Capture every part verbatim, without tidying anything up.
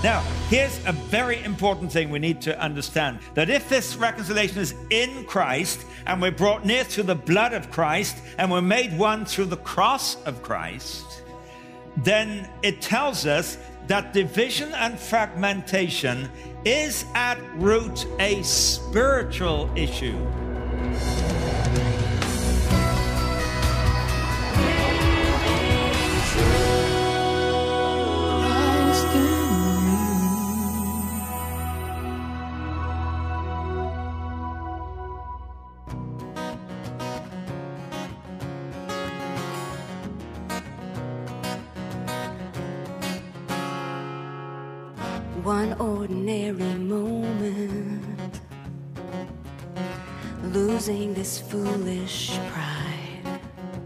Now, here's a very important thing we need to understand, that if this reconciliation is in Christ, and we're brought near through the blood of Christ, and we're made one through the cross of Christ, then it tells us that division and fragmentation is at root a spiritual issue. One ordinary moment, losing this foolish pride,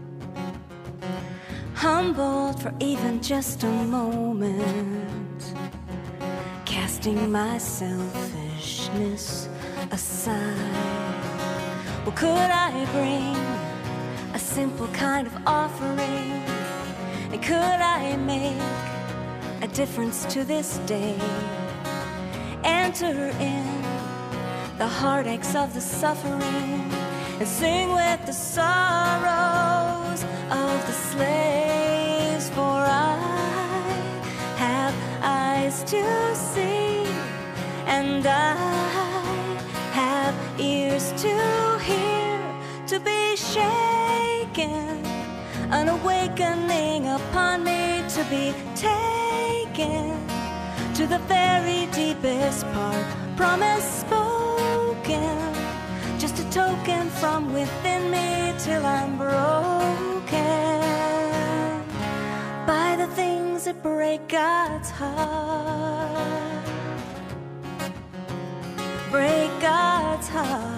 humbled for even just a moment, casting my selfishness aside. Well, could I bring a simple kind of offering, and could I make a difference to this day? Enter in the heartaches of the suffering, and sing with the sorrows of the slaves. For I have eyes to see, and I have ears to hear, to be shaken, an awakening upon me, to be taken to the very deepest part, promise spoken, just a token from within me till I'm broken by the things that break God's heart, break God's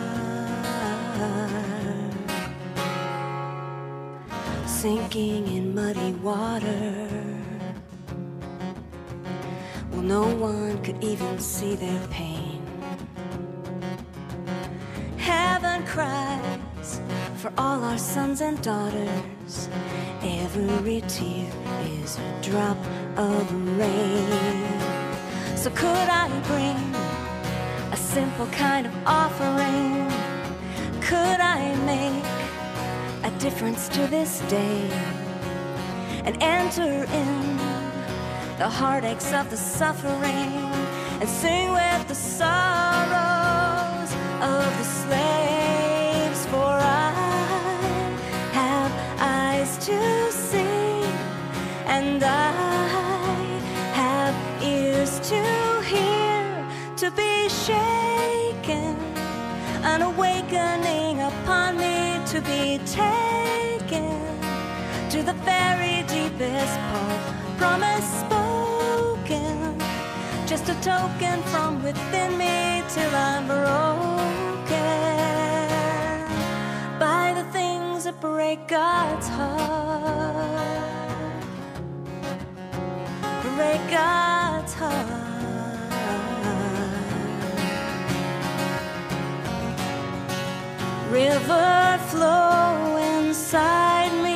heart, sinking in muddy water. Well, no one could even see their pain. Heaven cries for all our sons and daughters. Every tear is a drop of rain. So could I bring a simple kind of offering? Could I make a difference to this day, and enter in the heartaches of the suffering, and sing with the sorrows of the slaves? For I have eyes to see, and I have ears to hear, to be shaken, an awakening upon me, to be taken to the very deepest part, promise spoken, just a token from within me till I'm broken by the things that break God's heart, break God's heart. River flow inside me,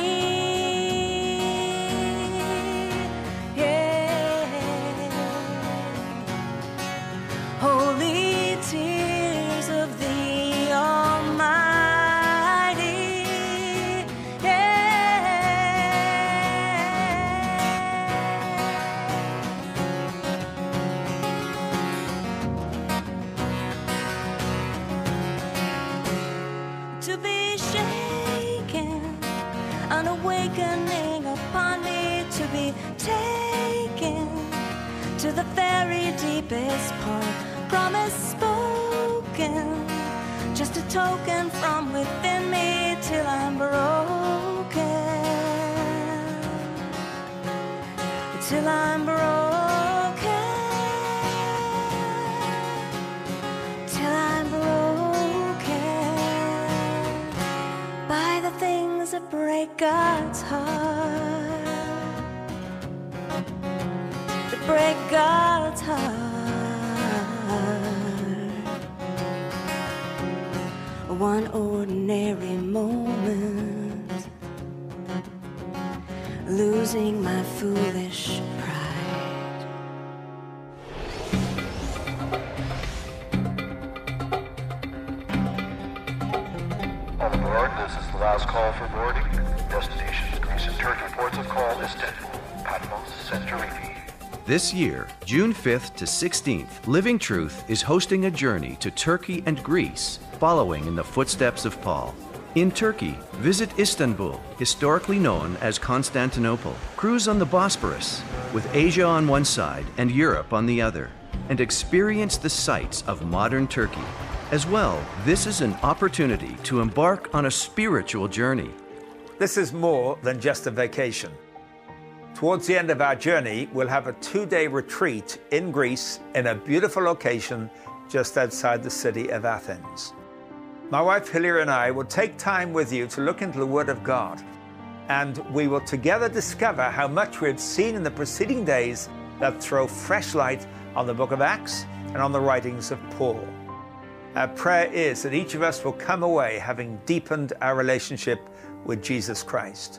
holy tears of the Almighty, to be shaken, an awakening upon me, to be taken to the very deepest part, promise spoken, just a token from within me till I'm broken, till I'm broken, till I'm broken by the things that break God's heart, that break God's heart. One ordinary moment, losing my foolish pride, Patmos, Santorini. This year, June fifth to sixteenth, Living Truth is hosting a journey to Turkey and Greece, following in the footsteps of Paul. In Turkey, visit Istanbul, historically known as Constantinople. Cruise on the Bosporus, with Asia on one side and Europe on the other, and experience the sights of modern Turkey. As well, this is an opportunity to embark on a spiritual journey. This is more than just a vacation. Towards the end of our journey, we'll have a two-day retreat in Greece in a beautiful location just outside the city of Athens. My wife Hilary and I will take time with you to look into the Word of God, and we will together discover how much we have seen in the preceding days that throw fresh light on the book of Acts and on the writings of Paul. Our prayer is that each of us will come away having deepened our relationship with Jesus Christ.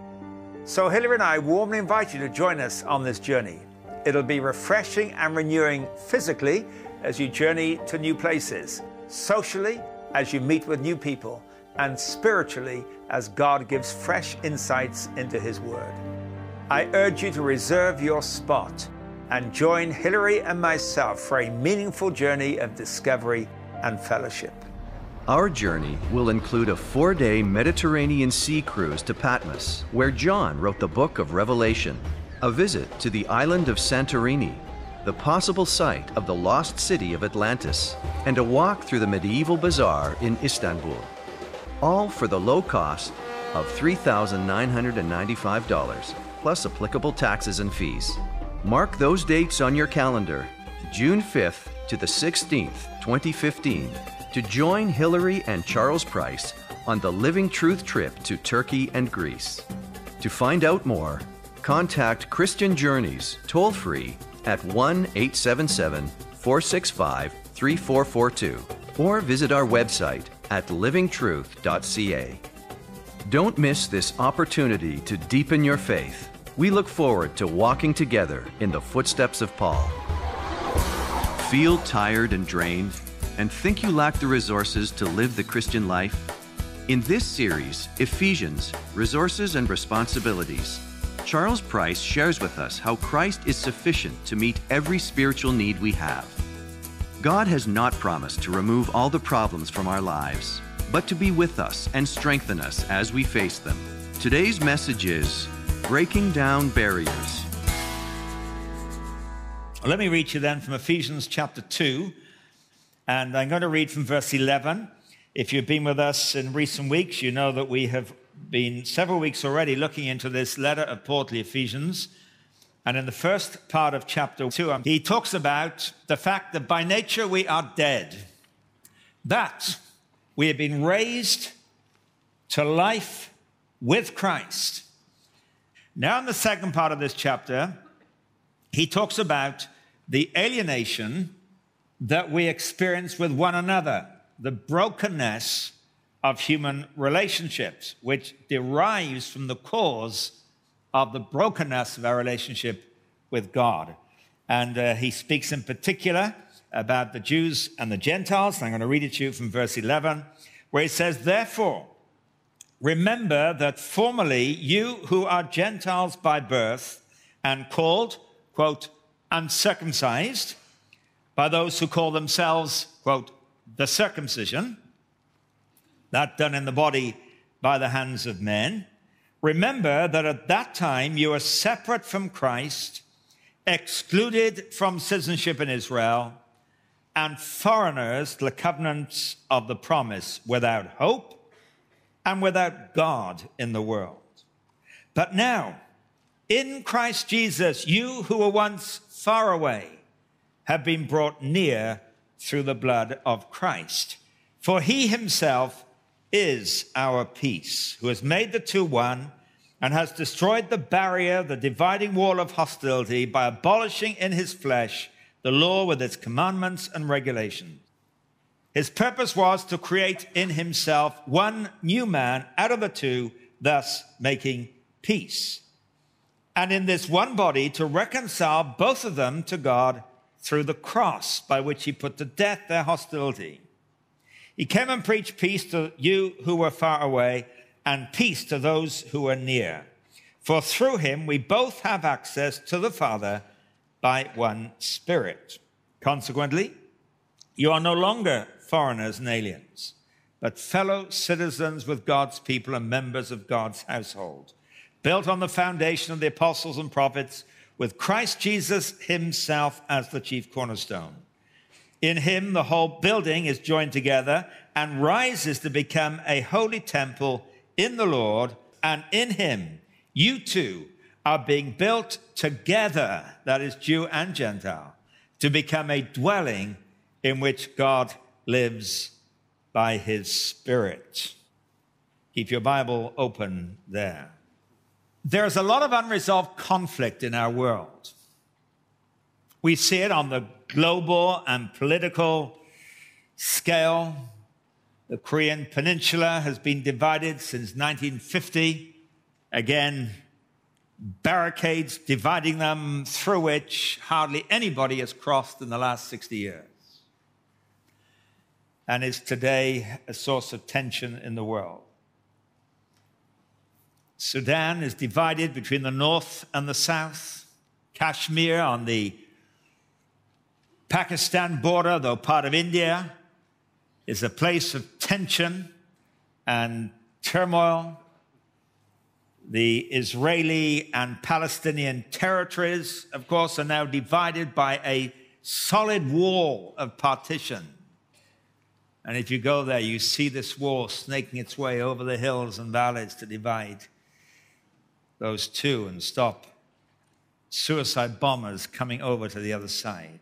So Hilary and I warmly invite you to join us on this journey. It'll be refreshing and renewing physically as you journey to new places, socially as you meet with new people, and spiritually as God gives fresh insights into His Word. I urge you to reserve your spot and join Hilary and myself for a meaningful journey of discovery and fellowship. Our journey will include a four-day Mediterranean sea cruise to Patmos, where John wrote the book of Revelation, a visit to the island of Santorini, the possible site of the lost city of Atlantis, and a walk through the medieval bazaar in Istanbul, all for the low cost of three thousand nine hundred ninety-five dollars, plus applicable taxes and fees. Mark those dates on your calendar, June fifth to the sixteenth, twenty fifteen, to join Hilary and Charles Price on the Living Truth trip to Turkey and Greece. To find out more, contact Christian Journeys toll-free at one eight seven seven, four six five, three four four two or visit our website at living truth dot c a. Don't miss this opportunity to deepen your faith. We look forward to walking together in the footsteps of Paul. Feel tired and drained, and think you lack the resources to live the Christian life? In this series, Ephesians, Resources and Responsibilities, Charles Price shares with us how Christ is sufficient to meet every spiritual need we have. God has not promised to remove all the problems from our lives, but to be with us and strengthen us as we face them. Today's message is Breaking Down Barriers. Let me read you then from Ephesians chapter two. And I'm going to read from verse eleven. If you've been with us in recent weeks, you know that we have been several weeks already looking into this letter of Paul to the Ephesians. And in the first part of chapter two, he talks about the fact that by nature we are dead, but we have been raised to life with Christ. Now in the second part of this chapter, he talks about the alienation that we experience with one another, the brokenness of human relationships, which derives from the cause of the brokenness of our relationship with God. And uh, he speaks in particular about the Jews and the Gentiles. I'm going to read it to you from verse eleven, where he says, "Therefore, remember that formerly you who are Gentiles by birth and called, quote, uncircumcised, by those who call themselves, quote, the circumcision, that done in the body by the hands of men. Remember that at that time you were separate from Christ, excluded from citizenship in Israel, and foreigners to the covenants of the promise, without hope and without God in the world. But now, in Christ Jesus, you who were once far away have been brought near through the blood of Christ. For he himself is our peace, who has made the two one and has destroyed the barrier, the dividing wall of hostility, by abolishing in his flesh the law with its commandments and regulations. His purpose was to create in himself one new man out of the two, thus making peace. And in this one body to reconcile both of them to God through the cross, by which he put to death their hostility. He came and preached peace to you who were far away, and peace to those who were near. For through him we both have access to the Father by one Spirit. Consequently, you are no longer foreigners and aliens, but fellow citizens with God's people and members of God's household, built on the foundation of the apostles and prophets, with Christ Jesus himself as the chief cornerstone. In him, the whole building is joined together and rises to become a holy temple in the Lord, and in him, you too are being built together, that is Jew and Gentile, to become a dwelling in which God lives by his Spirit. Keep your Bible open there. There's a lot of unresolved conflict in our world. We see it on the global and political scale. The Korean Peninsula has been divided since nineteen fifty. Again, barricades dividing them, through which hardly anybody has crossed in the last sixty years. And is today a source of tension in the world. Sudan is divided between the north and the south. Kashmir on the Pakistan border, though part of India, is a place of tension and turmoil. The Israeli and Palestinian territories, of course, are now divided by a solid wall of partition. And if you go there, you see this wall snaking its way over the hills and valleys to divide those two and stop suicide bombers coming over to the other side.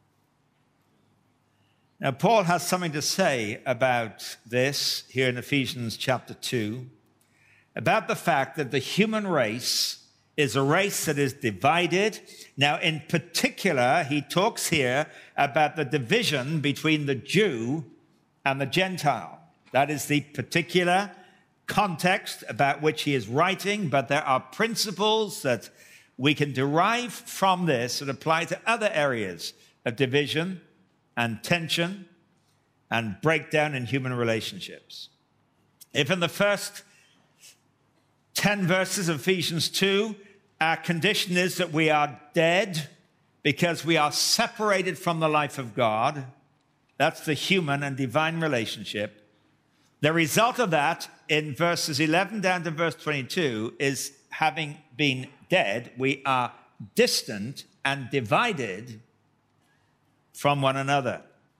Now, Paul has something to say about this here in Ephesians chapter two, about the fact that the human race is a race that is divided. Now, in particular, he talks here about the division between the Jew and the Gentile. That is the particular context about which he is writing, but there are principles that we can derive from this that apply to other areas of division and tension and breakdown in human relationships. If in the first ten verses of Ephesians two, our condition is that we are dead because we are separated from the life of God, that's the human and divine relationship. The result of that in verses eleven down to verse twenty-two is, having been dead, we are distant and divided from one another.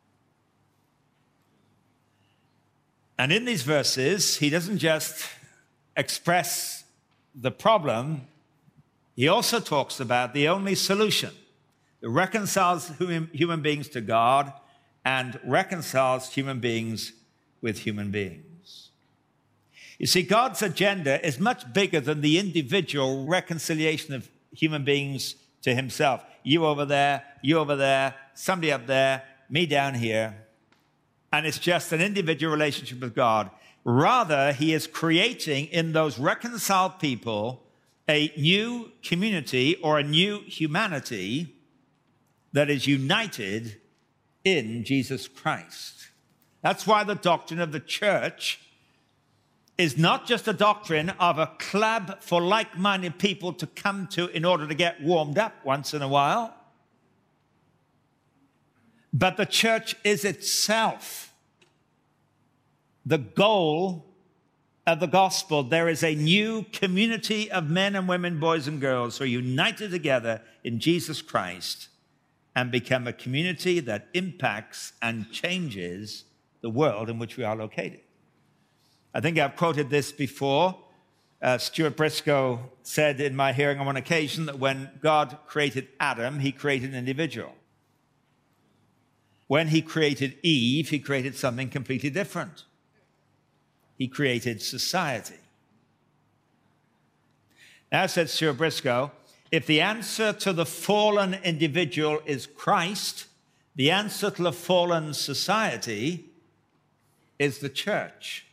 And in these verses, he doesn't just express the problem, he also talks about the only solution that reconciles human beings to God and reconciles human beings with human beings. You see, God's agenda is much bigger than the individual reconciliation of human beings to himself. You over there, you over there, somebody up there, me down here. And it's just an individual relationship with God. Rather, he is creating in those reconciled people a new community or a new humanity that is united in Jesus Christ. That's why the doctrine of the church is not just a doctrine of a club for like-minded people to come to in order to get warmed up once in a while, but the church is itself the goal of the gospel. There is a new community of men and women, boys and girls, who are united together in Jesus Christ and become a community that impacts and changes the world in which we are located. I think I've quoted this before. Uh, Stuart Briscoe said in my hearing on one occasion that when God created Adam, he created an individual. When he created Eve, he created something completely different. He created society. Now, said Stuart Briscoe, if the answer to the fallen individual is Christ, the answer to the fallen society is the church.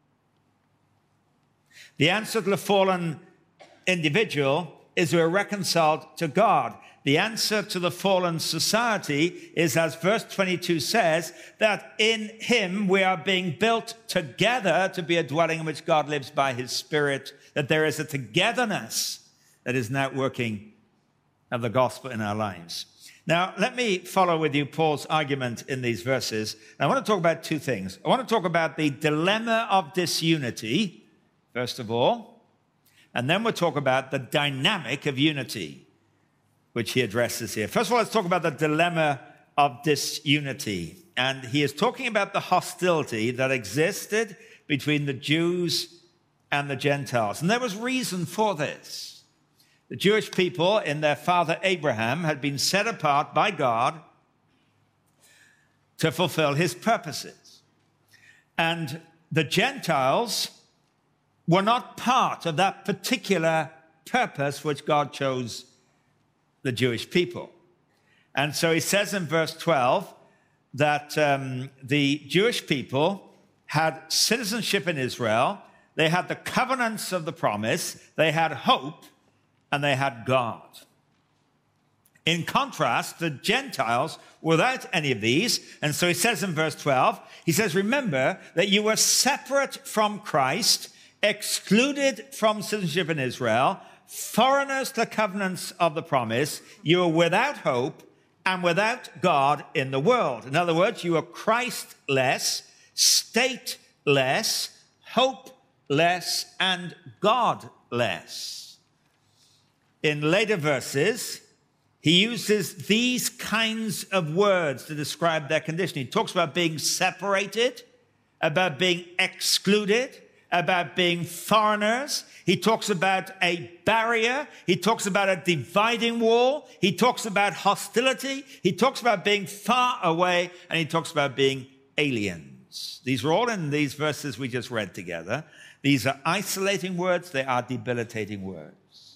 The answer to the fallen individual is we're reconciled to God. The answer to the fallen society is, as verse twenty-two says, that in him we are being built together to be a dwelling in which God lives by his Spirit, that there is a togetherness that is now working of the gospel in our lives. Now, let me follow with you Paul's argument in these verses. I want to talk about two things. I want to talk about the dilemma of disunity, first of all, and then we'll talk about the dynamic of unity, which he addresses here. First of all, let's talk about the dilemma of disunity. And he is talking about the hostility that existed between the Jews and the Gentiles. And there was reason for this. The Jewish people in their father Abraham had been set apart by God to fulfill his purposes. And the Gentiles were not part of that particular purpose which God chose the Jewish people. And so he says in verse twelve that um, the Jewish people had citizenship in Israel, they had the covenants of the promise, they had hope, and they had God. In contrast, the Gentiles without any of these, and so he says in verse twelve, he says, remember that you were separate from Christ, excluded from citizenship in Israel, foreigners to the covenants of the promise, you were without hope and without God in the world. In other words, you are Christless, stateless, hopeless, and godless. In later verses, he uses these kinds of words to describe their condition. He talks about being separated, about being excluded, about being foreigners. He talks about a barrier. He talks about a dividing wall. He talks about hostility. He talks about being far away, and he talks about being aliens. These are all in these verses we just read together. These are isolating words. They are debilitating words.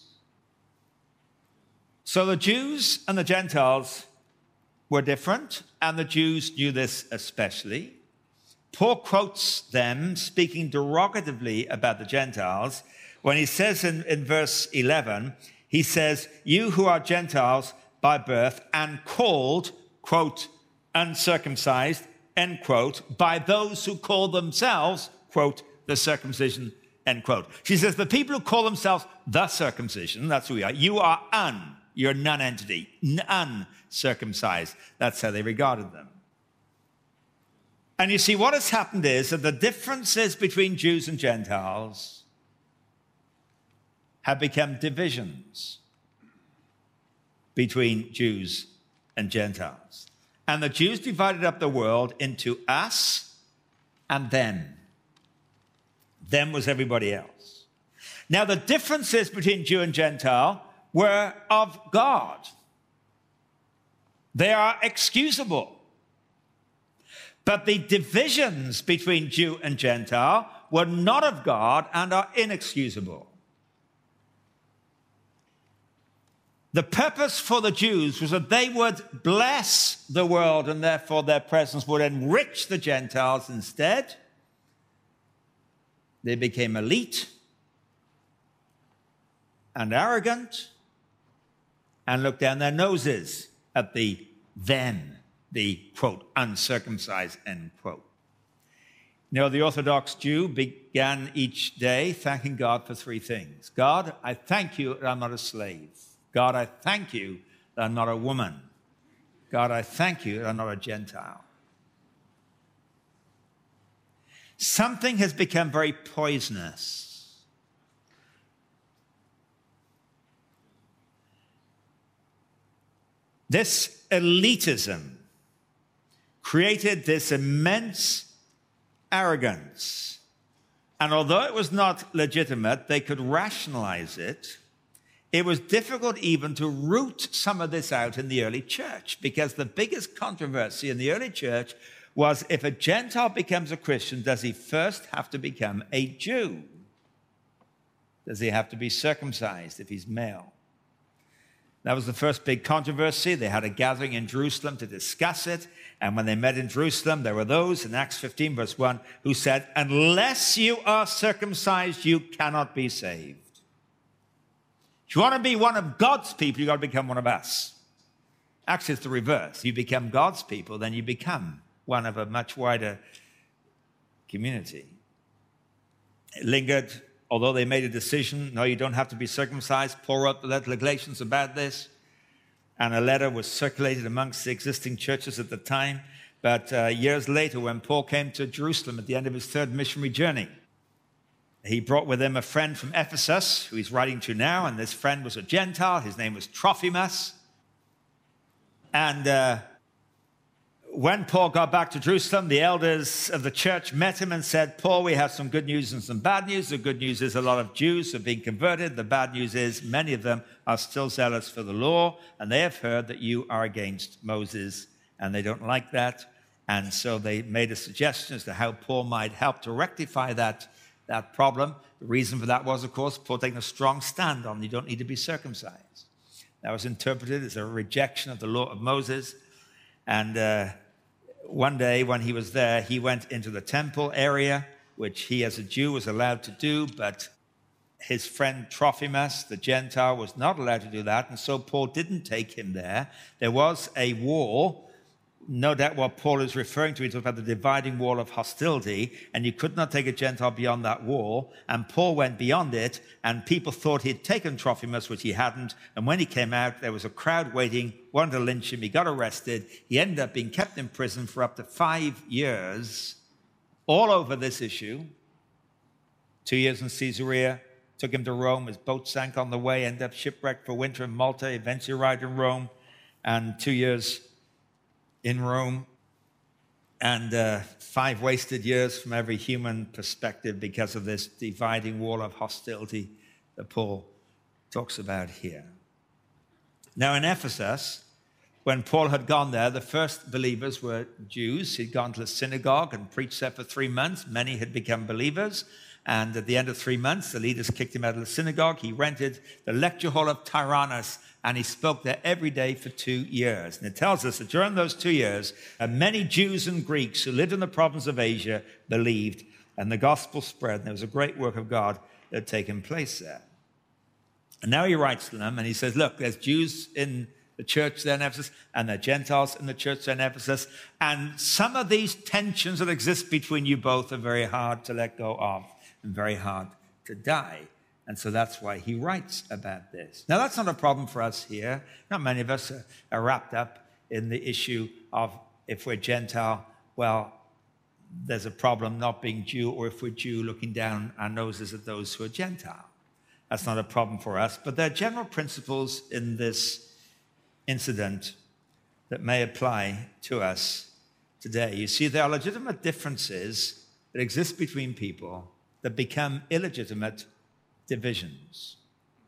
So the Jews and the Gentiles were different, and the Jews knew this especially. Paul quotes them speaking derogatively about the Gentiles when he says in, in verse eleven, he says, you who are Gentiles by birth and called, quote, uncircumcised, end quote, by those who call themselves, quote, the circumcision, end quote. She says, the people who call themselves the circumcision, that's who we are, you are un, you're a non-entity, uncircumcised. That's how they regarded them. And you see, what has happened is that the differences between Jews and Gentiles have become divisions between Jews and Gentiles. And the Jews divided up the world into us and them. Them was everybody else. Now, the differences between Jew and Gentile were of God. They are excusable. But the divisions between Jew and Gentile were not of God and are inexcusable. The purpose for the Jews was that they would bless the world and therefore their presence would enrich the Gentiles. Instead, they became elite and arrogant and looked down their noses at the them. The, quote, uncircumcised, end quote. You know, the Orthodox Jew began each day thanking God for three things. God, I thank you that I'm not a slave. God, I thank you that I'm not a woman. God, I thank you that I'm not a Gentile. Something has become very poisonous. This elitism created this immense arrogance. And although it was not legitimate, they could rationalize it. It was difficult even to root some of this out in the early church, because the biggest controversy in the early church was, if a Gentile becomes a Christian, does he first have to become a Jew? Does he have to be circumcised if he's male? That was the first big controversy. They had a gathering in Jerusalem to discuss it. And when they met in Jerusalem, there were those in Acts fifteen, verse one, who said, unless you are circumcised, you cannot be saved. If you want to be one of God's people, you've got to become one of us. Actually, it's the reverse. You become God's people, then you become one of a much wider community. It lingered although they made a decision, no, you don't have to be circumcised. Paul wrote the letter to Galatians about this, and a letter was circulated amongst the existing churches at the time. But uh, years later, when Paul came to Jerusalem at the end of his third missionary journey, he brought with him a friend from Ephesus, who he's writing to now, and this friend was a Gentile. His name was Trophimus. And uh, when Paul got back to Jerusalem, the elders of the church met him and said, Paul, we have some good news and some bad news. The good news is a lot of Jews have been converted. The bad news is many of them are still zealous for the law, and they have heard that you are against Moses, and they don't like that. And so they made a suggestion as to how Paul might help to rectify that, that problem. The reason for that was, of course, Paul taking a strong stand on you don't need to be circumcised. That was interpreted as a rejection of the law of Moses. And uh, one day when he was there, he went into the temple area, which he as a Jew was allowed to do, but his friend Trophimus, the Gentile, was not allowed to do that. And so Paul didn't take him there. There was a wall. No doubt what Paul is referring to, he talks about the dividing wall of hostility, and you could not take a Gentile beyond that wall. And Paul went beyond it, and people thought he'd taken Trophimus, which he hadn't. And when he came out, there was a crowd waiting, wanted to lynch him. He got arrested. He ended up being kept in prison for up to five years, all over this issue. Two years in Caesarea, took him to Rome. His boat sank on the way, ended up shipwrecked for winter in Malta, eventually arrived in Rome, and two years in Rome, and uh, five wasted years from every human perspective because of this dividing wall of hostility that Paul talks about here. Now in Ephesus, when Paul had gone there, the first believers were Jews. He'd gone to the synagogue and preached there for three months. Many had become believers. And at the end of three months, the leaders kicked him out of the synagogue. He rented the lecture hall of Tyrannus, and he spoke there every day for two years. And it tells us that during those two years, uh, many Jews and Greeks who lived in the province of Asia believed, and the gospel spread, and there was a great work of God that had taken place there. And now he writes to them, and he says, look, there's Jews in the church there in Ephesus, and there are Gentiles in the church there in Ephesus, and some of these tensions that exist between you both are very hard to let go of, and very hard to die. And so that's why he writes about this. Now, that's not a problem for us here. Not many of us are, are wrapped up in the issue of if we're Gentile, well, there's a problem not being Jew, or if we're Jew, looking down our noses at those who are Gentile. That's not a problem for us. But there are general principles in this incident that may apply to us today. You see, there are legitimate differences that exist between people that become illegitimate divisions.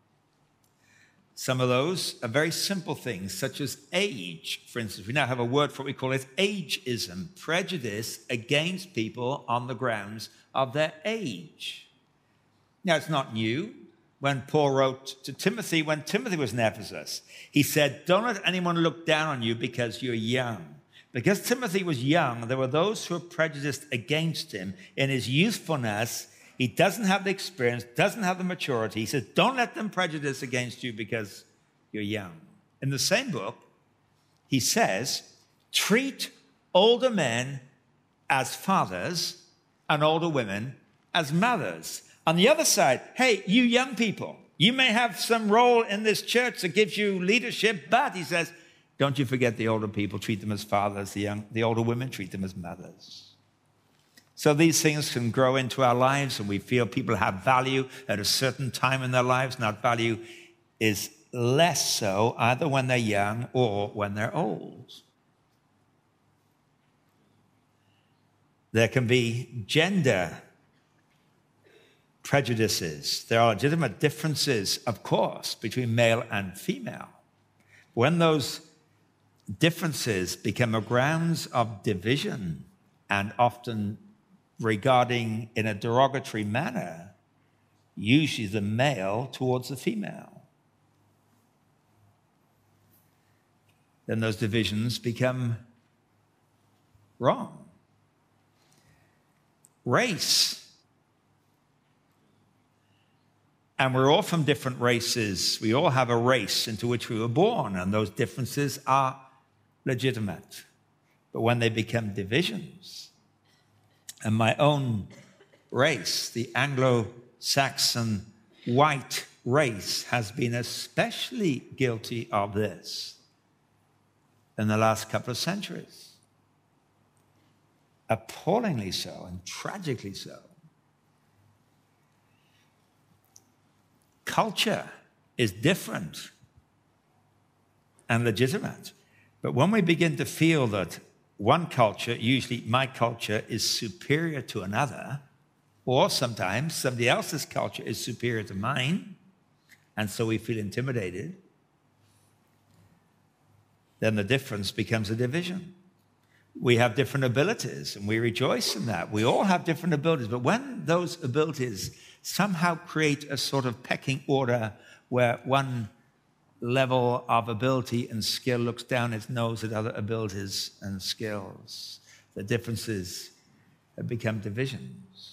Some of those are very simple things, such as age. For instance, we now have a word for what we call it ageism, prejudice against people on the grounds of their age. Now, it's not new. When Paul wrote to Timothy, when Timothy was in Ephesus, he said, don't let anyone look down on you because you're young. Because Timothy was young, there were those who were prejudiced against him in his youthfulness. He doesn't have the experience, doesn't have the maturity. He says, don't let them prejudice against you because you're young. In the same book, he says, treat older men as fathers and older women as mothers. On the other side, hey, you young people, you may have some role in this church that gives you leadership, but he says, don't you forget the older people, treat them as fathers, the young, the older women, treat them as mothers. So these things can grow into our lives, and we feel people have value at a certain time in their lives, and that value is less so either when they're young or when they're old. There can be gender prejudices. There are legitimate differences, of course, between male and female. When those differences become a grounds of division and often regarding in a derogatory manner, usually the male towards the female, then those divisions become wrong. Race. And we're all from different races. We all have a race into which we were born, and those differences are legitimate. But when they become divisions, and my own race, the Anglo Anglo-Saxon white race has been especially guilty of this in the last couple of centuries. Appallingly so and tragically so. Culture is different and legitimate. But when we begin to feel that one culture, usually my culture, is superior to another, or sometimes somebody else's culture is superior to mine, and so we feel intimidated, then the difference becomes a division. We have different abilities, and we rejoice in that. We all have different abilities, but when those abilities somehow create a sort of pecking order where one level of ability and skill looks down its nose at other abilities and skills, the differences have become divisions.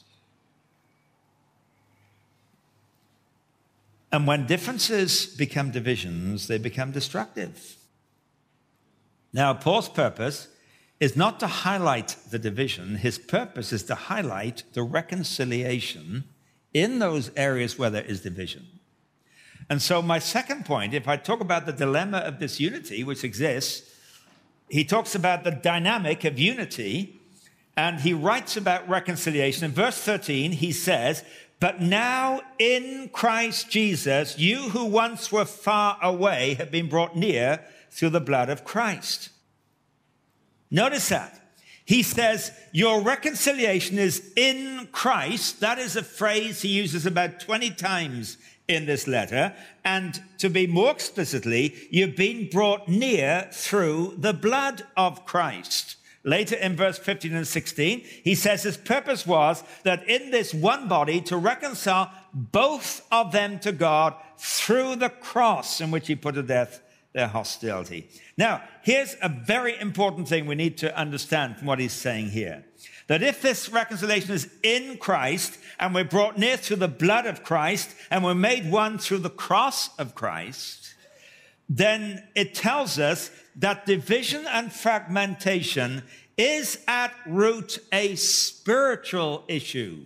And when differences become divisions, they become destructive. Now, Paul's purpose is not to highlight the division. His purpose is to highlight the reconciliation in those areas where there is division. And so my second point, if I talk about the dilemma of disunity, which exists, he talks about the dynamic of unity, and he writes about reconciliation. In verse thirteen, he says, "But now in Christ Jesus, you who once were far away have been brought near through the blood of Christ." Notice that. He says, your reconciliation is in Christ. That is a phrase he uses about twenty times in this letter. And to be more explicitly, you've been brought near through the blood of Christ. Later in verse fifteen and sixteen, he says his purpose was that in this one body to reconcile both of them to God through the cross in which he put to death their hostility. Now, here's a very important thing we need to understand from what he's saying here. That if this reconciliation is in Christ, and we're brought near through the blood of Christ, and we're made one through the cross of Christ, then it tells us that division and fragmentation is at root a spiritual issue.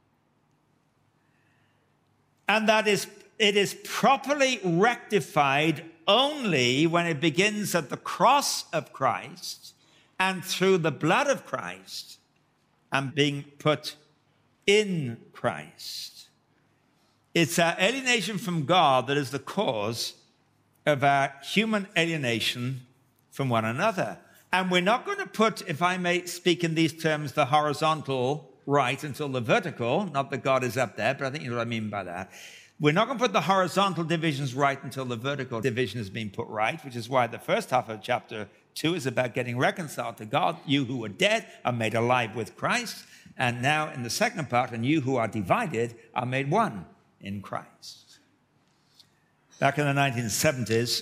And that is, it is properly rectified only when it begins at the cross of Christ and through the blood of Christ and being put in Christ. It's our alienation from God that is the cause of our human alienation from one another. And we're not going to put, if I may speak in these terms, the horizontal right until the vertical, not that God is up there, but I think you know what I mean by that. We're not going to put the horizontal divisions right until the vertical division has been put right, which is why the first half of chapter two is about getting reconciled to God. You who were dead are made alive with Christ. And now in the second part, and you who are divided are made one in Christ. Back in the nineteen seventies,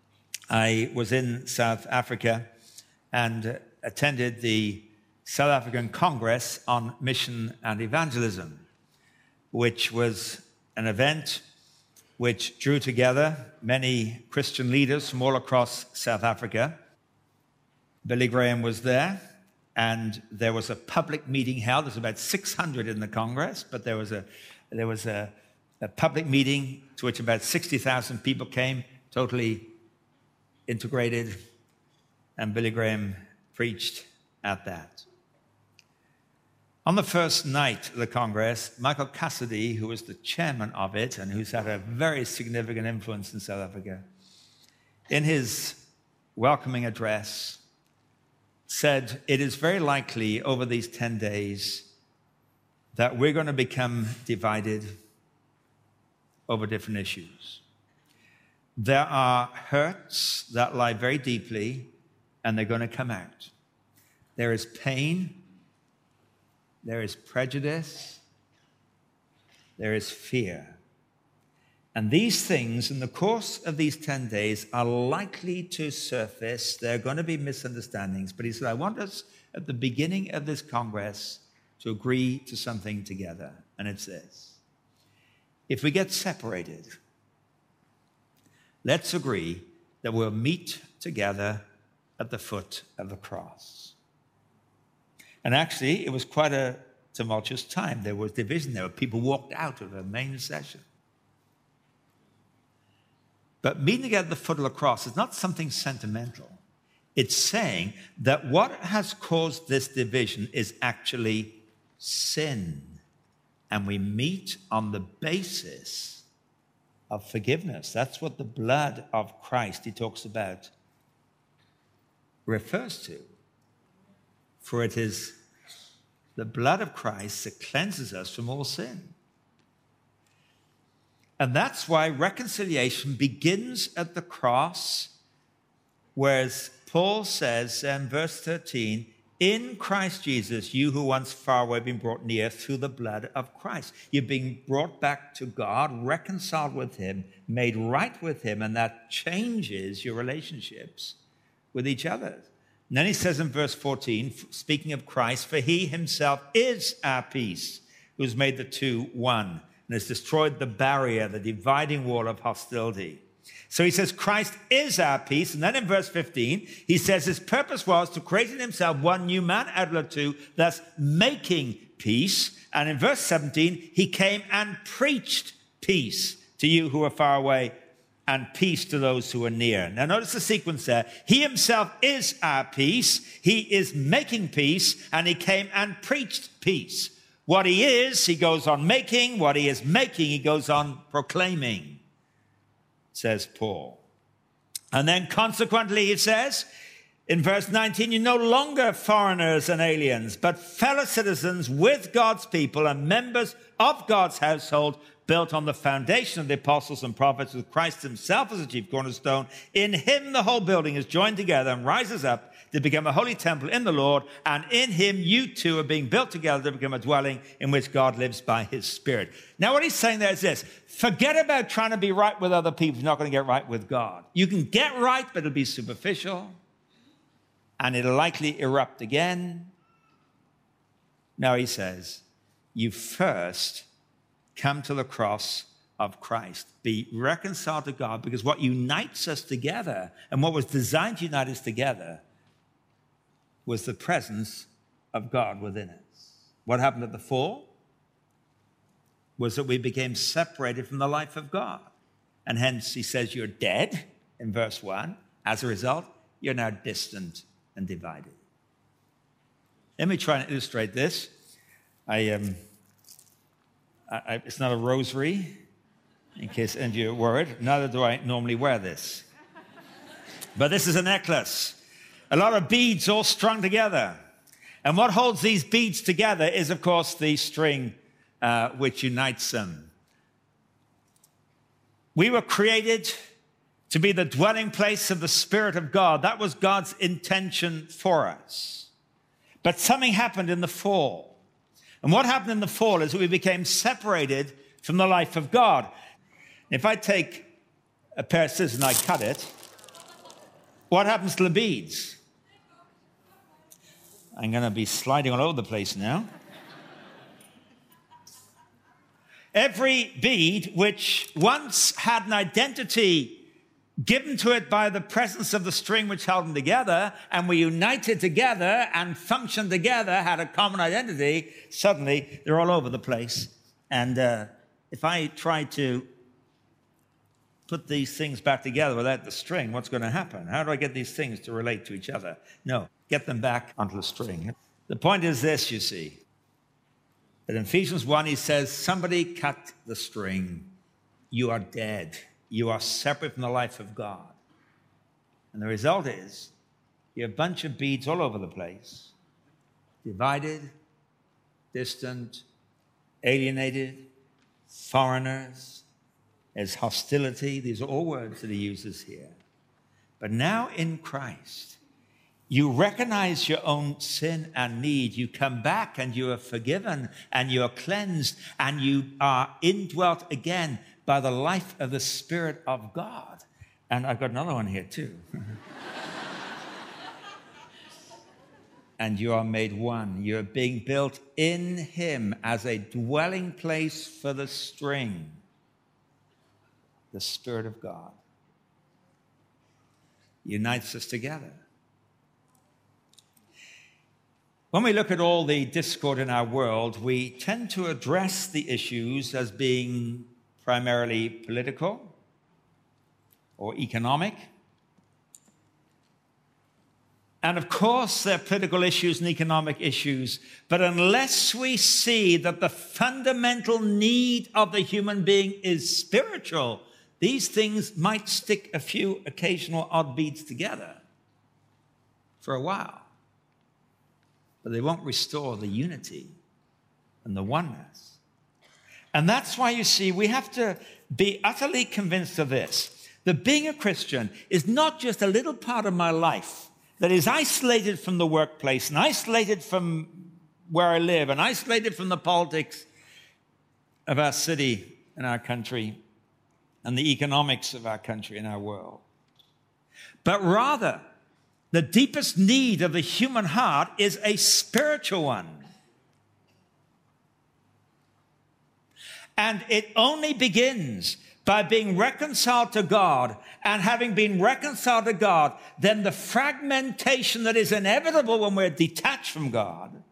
I was in South Africa and attended the South African Congress on Mission and Evangelism, which was an event which drew together many Christian leaders from all across South Africa. Billy Graham was there, and there was a public meeting held. There's about six hundred in the Congress, but there was a there was a, a public meeting to which about sixty thousand people came, totally integrated, and Billy Graham preached at that. On the first night of the Congress, Michael Cassidy, who was the chairman of it and who's had a very significant influence in South Africa, in his welcoming address, said, it is very likely over these ten days that we're going to become divided over different issues. There are hurts that lie very deeply, and they're going to come out. There is pain. There is prejudice. There is fear. And these things, in the course of these ten days, are likely to surface. There are going to be misunderstandings. But he said, I want us at the beginning of this Congress to agree to something together. And it's this. If we get separated, let's agree that we'll meet together at the foot of the cross. And actually, it was quite a tumultuous time. There was division. There were people walked out of the main session. But meeting together at the foot of the cross is not something sentimental. It's saying that what has caused this division is actually sin. And we meet on the basis of forgiveness. That's what the blood of Christ, he talks about, refers to. For it is the blood of Christ that cleanses us from all sin. And that's why reconciliation begins at the cross, whereas Paul says in verse thirteen, in Christ Jesus, you who once far away have been brought near through the blood of Christ. You're being brought back to God, reconciled with him, made right with him, and that changes your relationships with each other. And then he says in verse fourteen, speaking of Christ, for he himself is our peace, who's made the two one, and has destroyed the barrier, the dividing wall of hostility. So he says Christ is our peace. And then in verse fifteen, he says his purpose was to create in himself one new man out of the two, thus making peace. And in verse seventeen, he came and preached peace to you who are far away and peace to those who are near. Now notice the sequence there. He himself is our peace. He is making peace, and he came and preached peace. What he is, he goes on making. What he is making, he goes on proclaiming, says Paul. And then consequently, he says in verse nineteen, you're no longer foreigners and aliens, but fellow citizens with God's people and members of God's household, built on the foundation of the apostles and prophets, with Christ himself as the chief cornerstone. In him the whole building is joined together and rises up to become a holy temple in the Lord, and in him you two are being built together to become a dwelling in which God lives by his Spirit. Now what he's saying there is this: forget about trying to be right with other people. You're not going to get right with God. You can get right, but it'll be superficial, and it'll likely erupt again. Now he says, you first come to the cross of Christ. Be reconciled to God, because what unites us together, and what was designed to unite us together, was the presence of God within us. What happened at the fall was that we became separated from the life of God. And hence he says you're dead in verse one. As a result, you're now distant and divided. Let me try and illustrate this. I, um, I, I it's not a rosary, in case any of you are worried. Neither do I normally wear this. But this is a necklace. A lot of beads all strung together. And what holds these beads together is, of course, the string uh, which unites them. We were created to be the dwelling place of the Spirit of God. That was God's intention for us. But something happened in the fall. And what happened in the fall is that we became separated from the life of God. If I take a pair of scissors and I cut it, what happens to the beads? I'm going to be sliding all over the place now. Every bead which once had an identity given to it by the presence of the string which held them together, and were united together and functioned together, had a common identity, suddenly they're all over the place. And uh, if I try to put these things back together without the string, what's going to happen? How do I get these things to relate to each other? No, get them back onto the string. The point is this, you see, that in Ephesians one, he says, somebody cut the string. You are dead. You are separate from the life of God. And the result is you have a bunch of beads all over the place, divided, distant, alienated, foreigners. There's hostility. These are all words that he uses here. But now in Christ, you recognize your own sin and need. You come back and you are forgiven and you are cleansed and you are indwelt again by the life of the Spirit of God. And I've got another one here too. And you are made one. You are being built in him as a dwelling place for the string, the Spirit of God. Unites us together. When we look at all the discord in our world, we tend to address the issues as being primarily political or economic. And of course, there are political issues and economic issues, but unless we see that the fundamental need of the human being is spiritual, these things might stick a few occasional odd beads together for a while, but they won't restore the unity and the oneness. And that's why, you see, we have to be utterly convinced of this, that being a Christian is not just a little part of my life that is isolated from the workplace and isolated from where I live and isolated from the politics of our city and our country and the economics of our country and our world. But rather, the deepest need of the human heart is a spiritual one. And it only begins by being reconciled to God, and having been reconciled to God, then the fragmentation that is inevitable when we're detached from God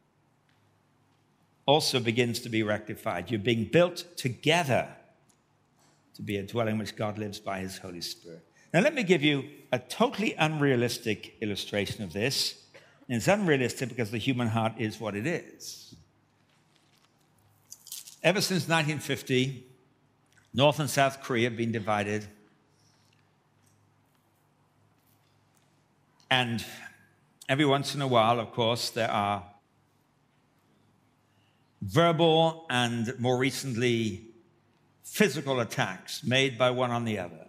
also begins to be rectified. You're being built together to be a dwelling in which God lives by his Holy Spirit. Now, let me give you a totally unrealistic illustration of this. And it's unrealistic because the human heart is what it is. Ever since nineteen fifty, North and South Korea have been divided. And every once in a while, of course, there are verbal and, more recently, physical attacks made by one on the other.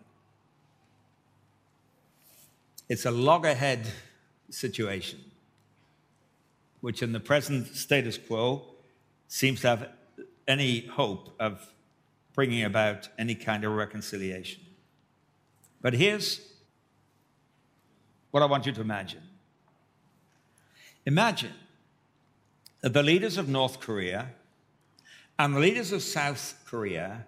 It's a loggerhead situation, which in the present status quo seems to have any hope of bringing about any kind of reconciliation. But here's what I want you to imagine. Imagine that the leaders of North Korea and the leaders of South Korea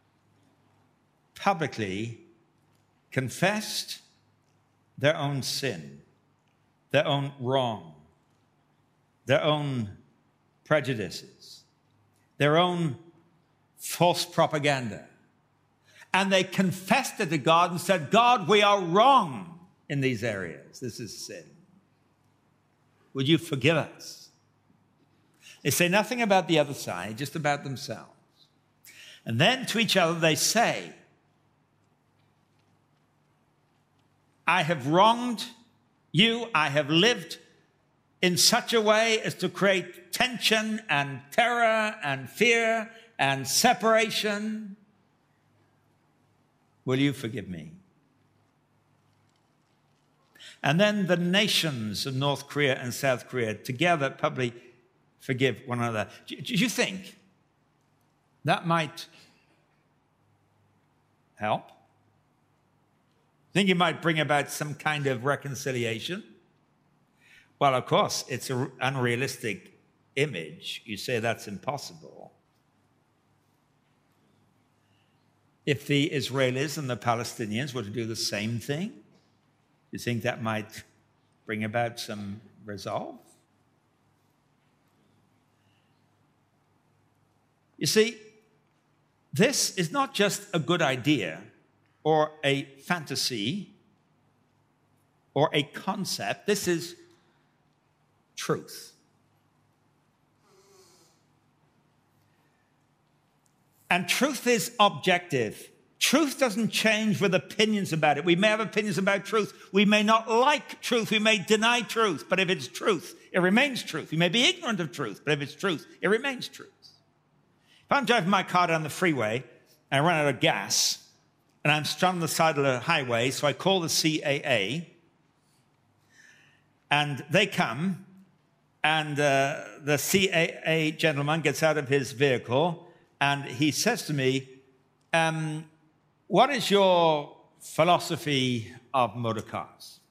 publicly confessed their own sin, their own wrong, their own prejudices, their own false propaganda. And they confessed it to God and said, God, we are wrong in these areas. This is sin. Would you forgive us? They say nothing about the other side, just about themselves. And then to each other they say, I have wronged you. I have lived in such a way as to create tension and terror and fear and separation. Will you forgive me? And then the nations of North Korea and South Korea together probably forgive one another. Do you think that might help? Think it might bring about some kind of reconciliation? Well, of course, it's an unrealistic image. You say that's impossible. If the Israelis and the Palestinians were to do the same thing, you think that might bring about some resolve? You see, this is not just a good idea or a fantasy or a concept. This is truth. And truth is objective. Truth doesn't change with opinions about it. We may have opinions about truth. We may not like truth. We may deny truth. But if it's truth, it remains truth. We may be ignorant of truth, but if it's truth, it remains truth. If I'm driving my car down the freeway and I run out of gas and I'm stranded on the side of the highway, so I call the C A A and they come and uh, the C A A gentleman gets out of his vehicle and he says to me, um, what is your philosophy of motor cars?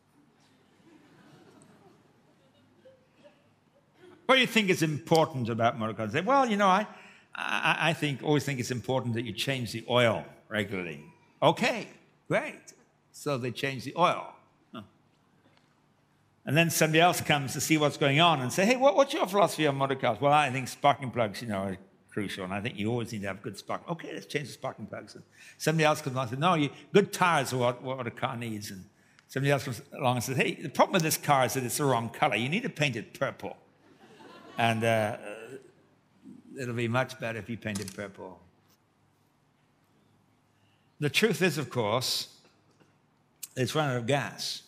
What do you think is important about motor cars? I say, well, you know, I, I, I think, always think it's important that you change the oil regularly. Okay, great. So they change the oil. Huh. And then somebody else comes to see what's going on and say, hey, what, what's your philosophy on motor cars? Well, I think sparking plugs, you know, are crucial, and I think you always need to have good spark. Okay, let's change the sparking plugs. And somebody else comes along and says, no, you, good tires are what, what a car needs. And somebody else comes along and says, hey, the problem with this car is that it's the wrong color. You need to paint it purple. And uh, it'll be much better if you paint it purple. The truth is, of course, it's run out of gas.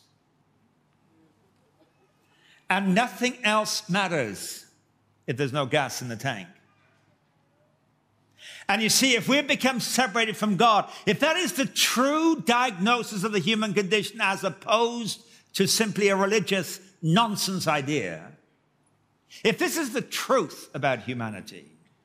And nothing else matters if there's no gas in the tank. And you see, if we've become separated from God, if that is the true diagnosis of the human condition as opposed to simply a religious nonsense idea, if this is the truth about humanity,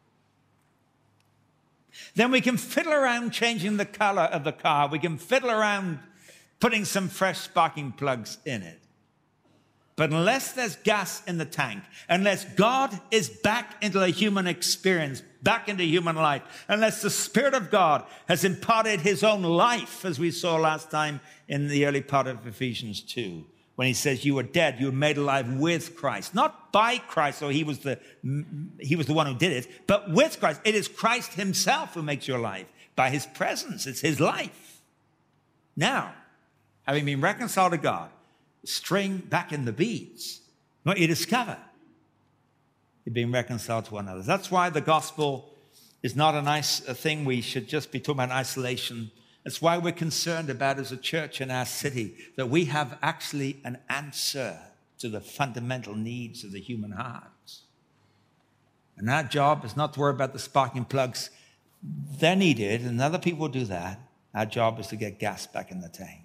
then we can fiddle around changing the color of the car. We can fiddle around putting some fresh sparking plugs in it. But unless there's gas in the tank, unless God is back into the human experience, back into human life, unless the Spirit of God has imparted his own life, as we saw last time in the early part of Ephesians two, when he says you were dead, you were made alive with Christ, not by Christ, so he was the he was the one who did it, but with Christ. It is Christ himself who makes your life by his presence. It's his life. Now, having been reconciled to God, string back in the beads. What you discover, you're being reconciled to one another. That's why the gospel is not a nice a thing we should just be talking about in isolation. That's why we're concerned about as a church in our city, that we have actually an answer to the fundamental needs of the human heart. And our job is not to worry about the sparking plugs. They're needed, and other people do that. Our job is to get gas back in the tank.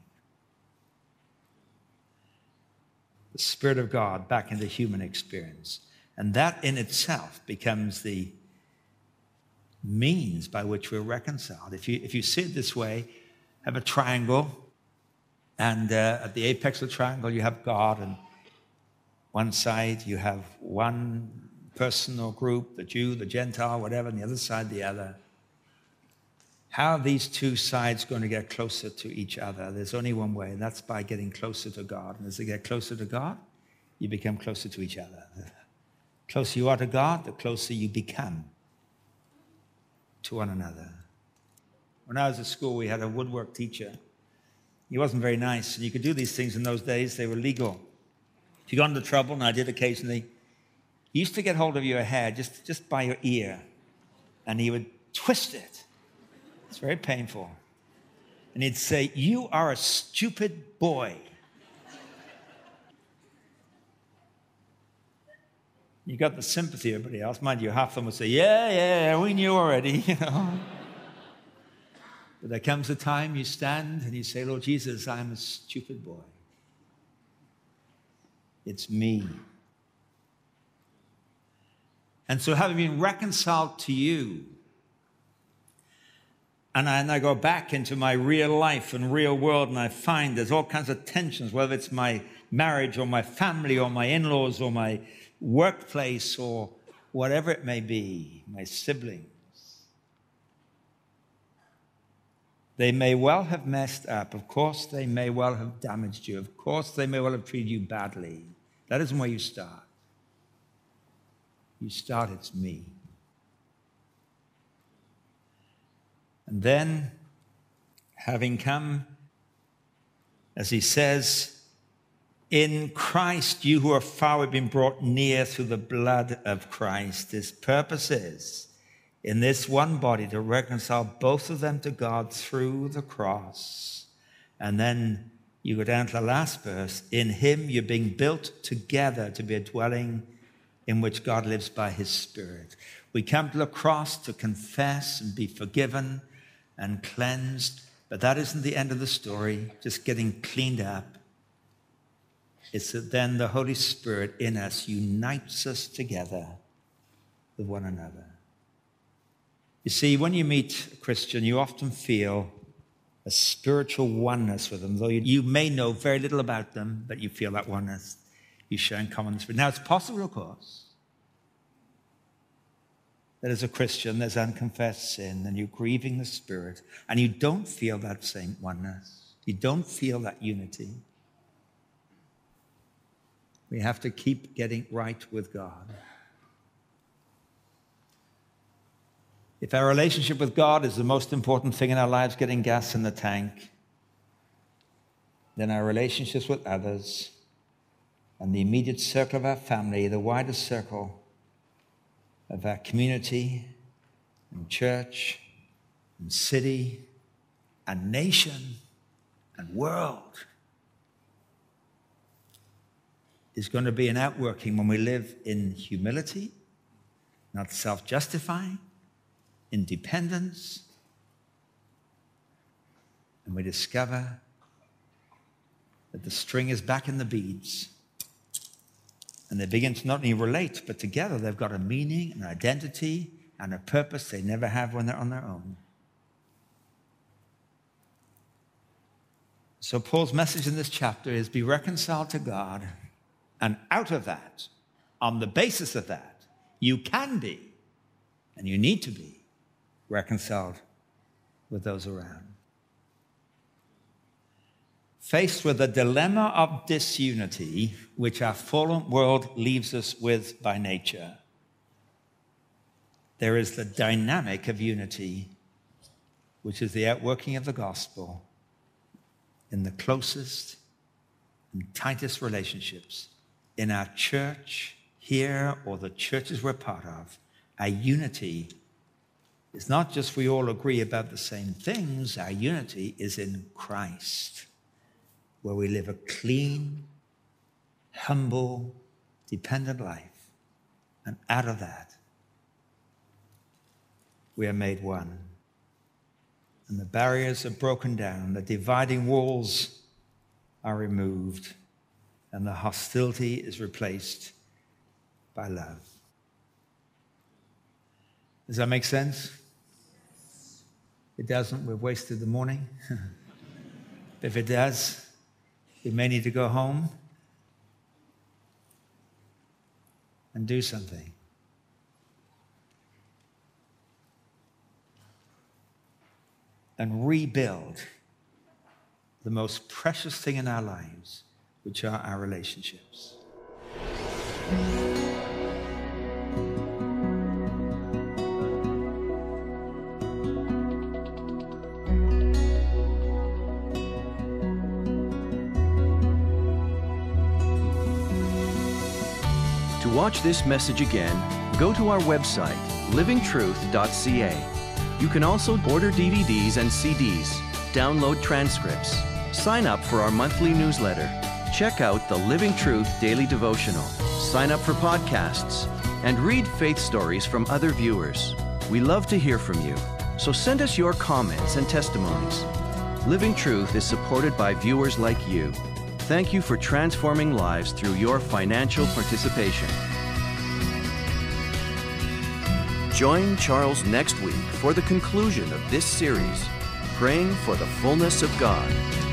The Spirit of God back into human experience. And that in itself becomes the means by which we're reconciled. If you, if you see it this way, have a triangle, and uh, at the apex of the triangle you have God, and one side you have one person or group, the Jew, the Gentile, whatever, and the other side the other. How are these two sides going to get closer to each other? There's only one way, and that's by getting closer to God. And as they get closer to God, you become closer to each other. The closer you are to God, the closer you become to one another. When I was at school, we had a woodwork teacher. He wasn't very nice, and you could do these things in those days. They were legal. If you got into trouble, and I did occasionally, he used to get hold of your hair just, just by your ear, and he would twist it. It's very painful. And he'd say, you are a stupid boy. You got the sympathy of everybody else. Mind you, half of them would say, yeah, yeah, we knew already, you know. But there comes a time you stand and you say, Lord Jesus, I'm a stupid boy. It's me. And so having been reconciled to you, and I, and I go back into my real life and real world, and I find there's all kinds of tensions, whether it's my marriage or my family or my in-laws or my workplace or whatever it may be, my siblings. They may well have messed up. Of course, they may well have damaged you. Of course, they may well have treated you badly. That isn't where you start. You start, it's me. And then, having come, as he says, in Christ, you who are far have been brought near through the blood of Christ. His purpose is, in this one body, to reconcile both of them to God through the cross. And then you go down to the last verse. In him, you're being built together to be a dwelling in which God lives by his Spirit. We come to the cross to confess and be forgiven and cleansed, but that isn't the end of the story, just getting cleaned up. It's that then the Holy Spirit in us unites us together with one another. You see, when you meet a Christian, you often feel a spiritual oneness with them, though you, you may know very little about them, but you feel that oneness. You share in common spirit. Now, it's possible, of course, that as a Christian, there's unconfessed sin, and you're grieving the Spirit, and you don't feel that same oneness. You don't feel that unity. We have to keep getting right with God. If our relationship with God is the most important thing in our lives, getting gas in the tank, then our relationships with others and the immediate circle of our family, the wider circle of our community and church and city and nation and world is going to be an outworking when we live in humility, not self-justifying, independence, and we discover that the string is back in the beads, and they begin to not only relate, but together they've got a meaning, an identity, and a purpose they never have when they're on their own. So Paul's message in this chapter is be reconciled to God, and out of that, on the basis of that, you can be, and you need to be, reconciled with those around. Faced with the dilemma of disunity, which our fallen world leaves us with by nature, there is the dynamic of unity, which is the outworking of the gospel in the closest and tightest relationships in our church here or the churches we're part of. Our unity is not just we all agree about the same things. Our unity is in Christ, where we live a clean, humble, dependent life. And out of that, we are made one. And the barriers are broken down, the dividing walls are removed, and the hostility is replaced by love. Does that make sense? If it doesn't, we've wasted the morning. If it does, we may need to go home and do something. And rebuild the most precious thing in our lives, which are our relationships. To watch this message again, go to our website, living truth dot c a. You can also order D V Ds and C Ds, download transcripts, sign up for our monthly newsletter, check out the Living Truth Daily Devotional, sign up for podcasts, and read faith stories from other viewers. We love to hear from you, so send us your comments and testimonies. Living Truth is supported by viewers like you. Thank you for transforming lives through your financial participation. Join Charles next week for the conclusion of this series, Praying for the Fullness of God.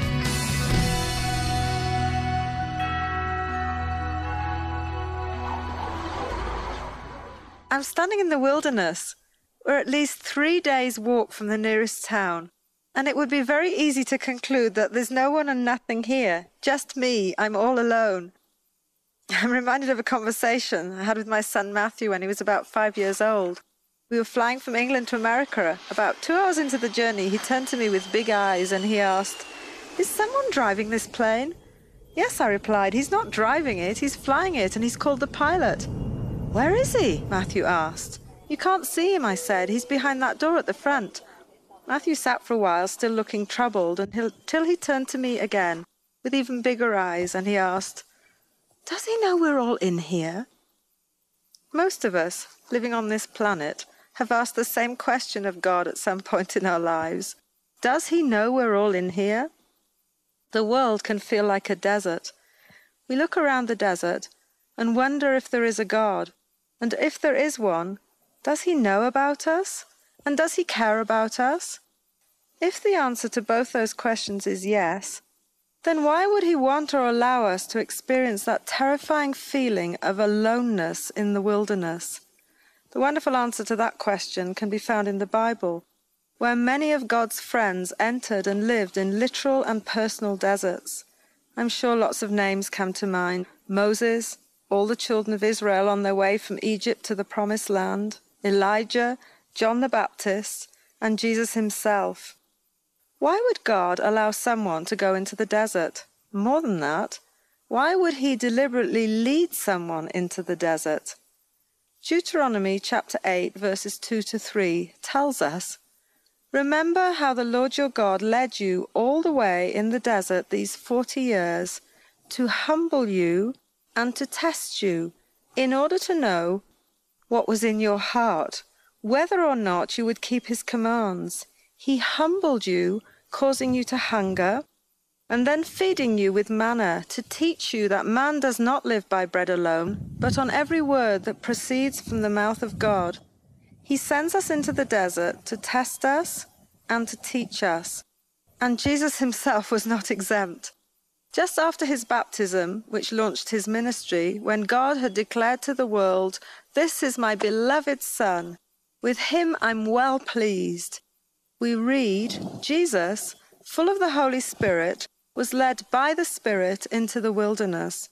I'm standing in the wilderness. We're at least three days' walk from the nearest town, and it would be very easy to conclude that there's no one and nothing here, just me. I'm all alone. I'm reminded of a conversation I had with my son Matthew when he was about five years old. We were flying from England to America. About two hours into the journey, he turned to me with big eyes and he asked, "Is someone driving this plane?" "Yes," I replied. "He's not driving it, he's flying it, and he's called the pilot." "Where is he?" Matthew asked. "You can't see him," I said. "He's behind that door at the front." Matthew sat for a while, still looking troubled, until he turned to me again, with even bigger eyes, and he asked, "Does he know we're all in here?" Most of us, living on this planet, have asked the same question of God at some point in our lives. Does he know we're all in here? The world can feel like a desert. We look around the desert and wonder if there is a God. And if there is one, does he know about us? And does he care about us? If the answer to both those questions is yes, then why would he want or allow us to experience that terrifying feeling of aloneness in the wilderness? The wonderful answer to that question can be found in the Bible, where many of God's friends entered and lived in literal and personal deserts. I'm sure lots of names come to mind. Moses, all the children of Israel on their way from Egypt to the Promised Land, Elijah, John the Baptist, and Jesus himself. Why would God allow someone to go into the desert? More than that, why would he deliberately lead someone into the desert? Deuteronomy chapter eight, verses two to three tells us, "Remember how the Lord your God led you all the way in the desert these forty years to humble you and to test you in order to know what was in your heart, whether or not you would keep his commands. He humbled you, causing you to hunger, and then feeding you with manna to teach you that man does not live by bread alone, but on every word that proceeds from the mouth of God. He sends us into the desert to test us and to teach us." And Jesus himself was not exempt. Just after his baptism, which launched his ministry, when God had declared to the world, "This is my beloved Son, with him I'm well pleased," we read, Jesus, full of the Holy Spirit, was led by the Spirit into the wilderness.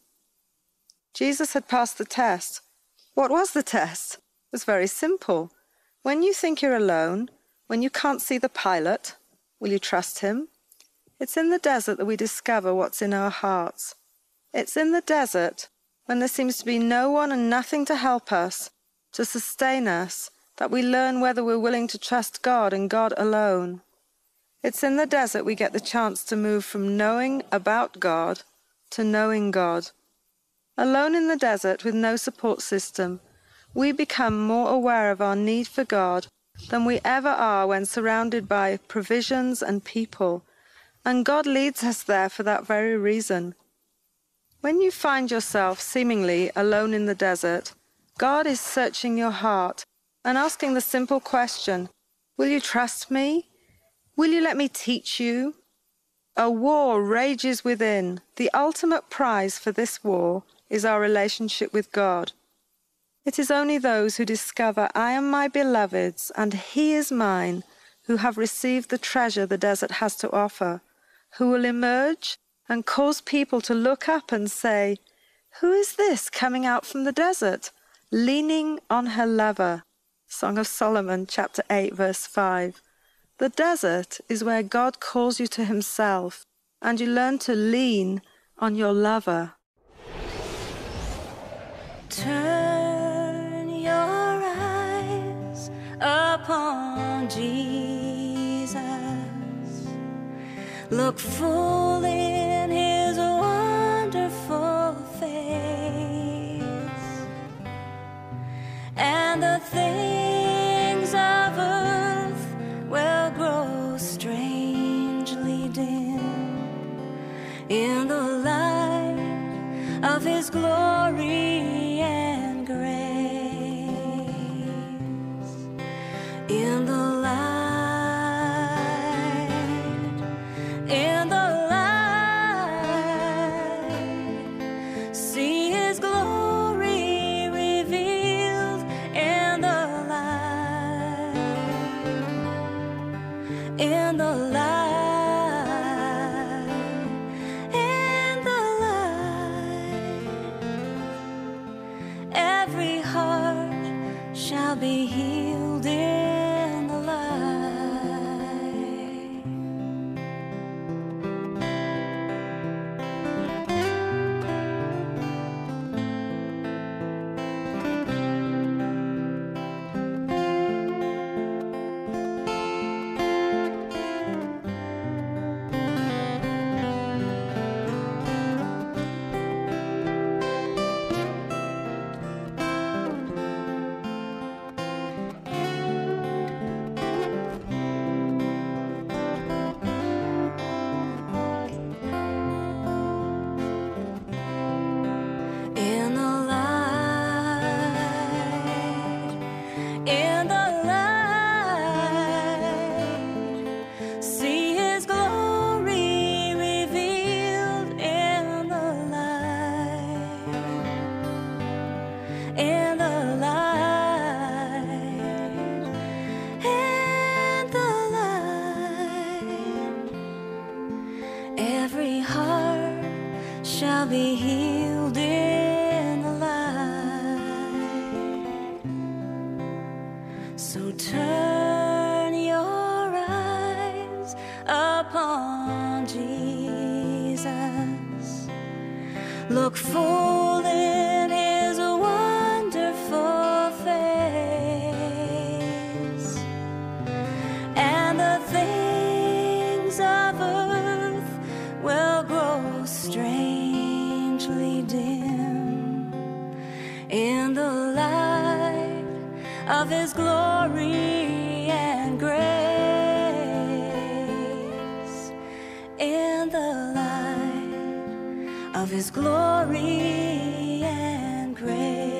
Jesus had passed the test. What was the test? It was very simple. When you think you're alone, when you can't see the pilot, will you trust him? It's in the desert that we discover what's in our hearts. It's in the desert, when there seems to be no one and nothing to help us, to sustain us, that we learn whether we're willing to trust God and God alone. It's in the desert we get the chance to move from knowing about God to knowing God. Alone in the desert with no support system, we become more aware of our need for God than we ever are when surrounded by provisions and people, and God leads us there for that very reason. When you find yourself seemingly alone in the desert, God is searching your heart and asking the simple question, will you trust me? Will you let me teach you? A war rages within. The ultimate prize for this war is our relationship with God. It is only those who discover I am my beloved's and he is mine who have received the treasure the desert has to offer, who will emerge and cause people to look up and say, "Who is this coming out from the desert, leaning on her lover?" Song of Solomon, chapter eight, verse five. The desert is where God calls you to himself, and you learn to lean on your lover. Turn your eyes upon Jesus. Look full in his wonderful face, and the things of earth will grow strangely dim in the light of his glory and grace. In the light, in the light, see his glory revealed in the light, in the light, in the light. Every heart shall be healed in the light. look full in his wonderful face, and the things of earth will grow strangely dim in the light of his glory and grace, in the light of his glory and grace.